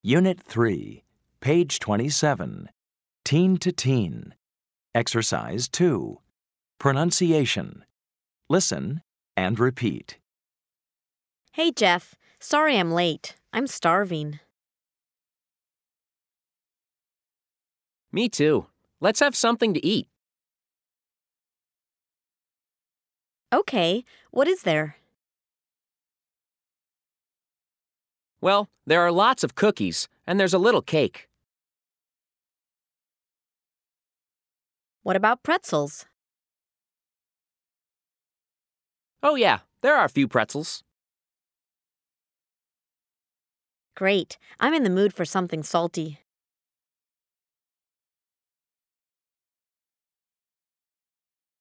Unit 3, page 27. Teen to Teen. Exercise 2. Pronunciation. Listen and repeat. Hey, Jeff. Sorry I'm late. I'm starving. Me too. Let's have something to eat. Okay, what is there? Well, there are lots of cookies, and there's a little cake. What about pretzels? Oh yeah, there are a few pretzels. Great. I'm in the mood for something salty.